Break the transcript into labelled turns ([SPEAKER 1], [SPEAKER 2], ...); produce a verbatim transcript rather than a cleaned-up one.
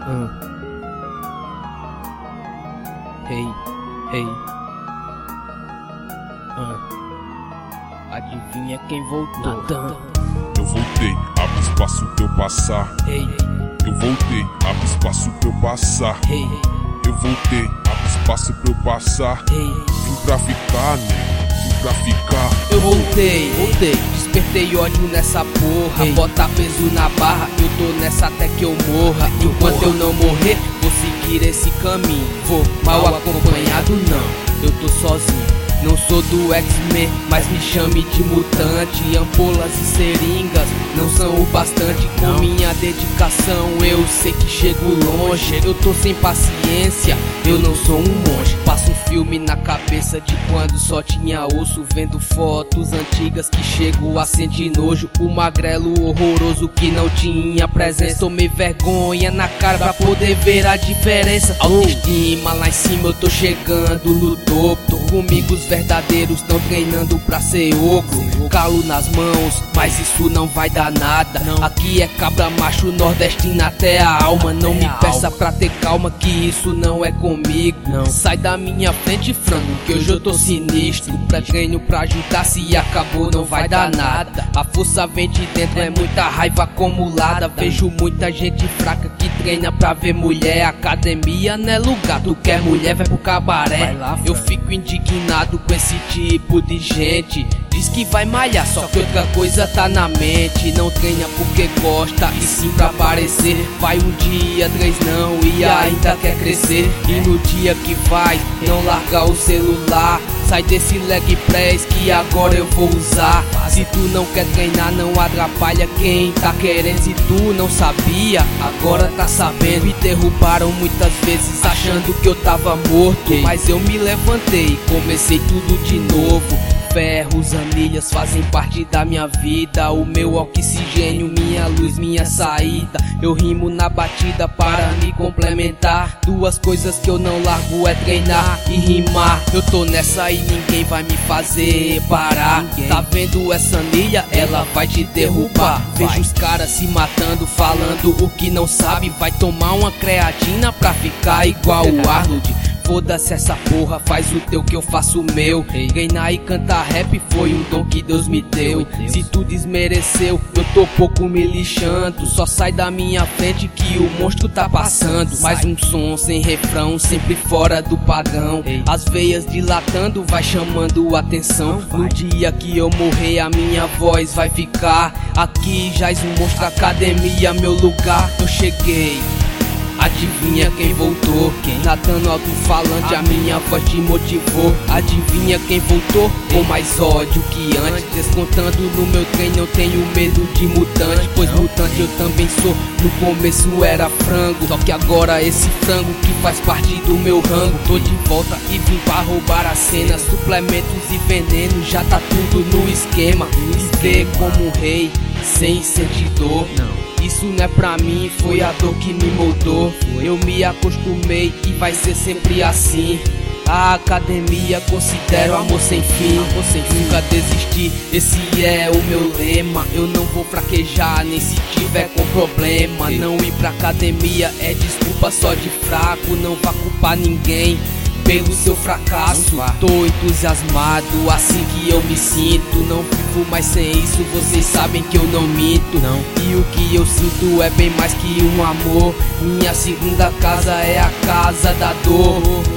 [SPEAKER 1] Uh. Hey, hey. Uh. Adivinha quem voltou? Natan.
[SPEAKER 2] Eu voltei, abre espaço pra eu passar.
[SPEAKER 1] Hey,
[SPEAKER 2] Eu voltei, abre espaço pra eu passar.
[SPEAKER 1] hey,
[SPEAKER 2] Eu voltei, abre espaço pra eu passar.
[SPEAKER 1] hey.
[SPEAKER 2] Vim pra ficar, né? Vim pra ficar.
[SPEAKER 1] Eu voltei, voltei, despertei ódio nessa porra. Hey. Bota peso na barra, eu tô nessa até que eu morra. Enquanto eu não morrer, vou seguir esse caminho. Vou mal acompanhado não, eu tô sozinho. Não sou do X-Men, mas me chame de mutante. Ampolas e seringas não são o bastante. Com não. Minha dedicação eu sei que chego longe. Eu tô sem paciência, eu não sou um monge. Passo um filme na cabeça de quando só tinha osso. Vendo fotos antigas que chego a sentir nojo. O magrelo horroroso que não tinha presença. Tomei vergonha na cara pra poder ver a diferença. Autoestima lá em cima, eu tô chegando no topo. Tô comigo os verdadeiros tão treinando pra ser ogro. Calo nas mãos, mas isso não vai dar nada. Não. Aqui é cabra macho nordestino até a alma. Não me peça pra ter calma que isso não é comigo. Não. Sai da minha frente, frango, que hoje eu tô sinistro. Pré-treino pra ajudar, se acabou não vai dar nada. A força vem de dentro, é muita raiva acumulada. Vejo muita gente fraca que treina pra ver mulher. Academia não é lugar, tu quer mulher, vai pro cabaré. Lá, eu fico indignado com esse tipo de gente. Diz que vai malhar, só que outra coisa tá na mente. Não treina porque gosta, e sim pra aparecer. Vai um dia, três não, e ainda quer crescer. E no dia que vai, não larga o celular. Sai desse leg press que agora eu vou usar. Se tu não quer treinar, não atrapalha quem tá querendo. Se tu não sabia, agora tá sabendo. Me derrubaram muitas vezes achando que eu tava morto, mas eu me levantei e comecei tudo de novo. Ferros, anilhas fazem parte da minha vida. O meu oxigênio, minha luz, minha saída. Eu rimo na batida para me complementar. Duas coisas que eu não largo é treinar e rimar. Eu tô nessa e ninguém vai me fazer parar. Tá vendo essa anilha? Ela vai te derrubar. Vejo os caras se matando, falando o que não sabe. Vai tomar uma creatina pra ficar igual o Arnold. Foda-se essa porra, faz o teu que eu faço o meu. Treinar e cantar rap foi um dom que Deus me deu. Se tu desmereceu, eu tô pouco me lixando. Só sai da minha frente que o monstro tá passando. Mais um som sem refrão, sempre fora do padrão. As veias dilatando, vai chamando atenção. No dia que eu morrer, a minha voz vai ficar. Aqui jaz um monstro, academia, meu lugar. Eu cheguei. Adivinha quem voltou? Quem? Natan alto-falante, a minha voz te motivou. Adivinha quem voltou? Com mais ódio que antes. Descontando no meu treino, eu tenho medo de mutante. Pois mutante eu também sou, no começo era frango. Só que agora esse frango que faz parte do meu rango. Tô de volta e vim pra roubar a cena. Suplementos e veneno, já tá tudo no esquema. Viver como rei, sem sentir dor. Isso não é pra mim, foi a dor que me moldou. Eu me acostumei e vai ser sempre assim. A academia considero amor sem fim. Amor sem fim. Nunca desistir, esse é o meu lema. Eu não vou fraquejar, nem se tiver com problema. Não ir pra academia é desculpa só de fraco. Não vá culpar ninguém pelo seu fracasso. Tô entusiasmado, assim que eu me sinto. Não vivo mais sem isso, vocês sabem que eu não minto. Não. E o que eu sinto é bem mais que um amor. Minha segunda casa é a casa da dor.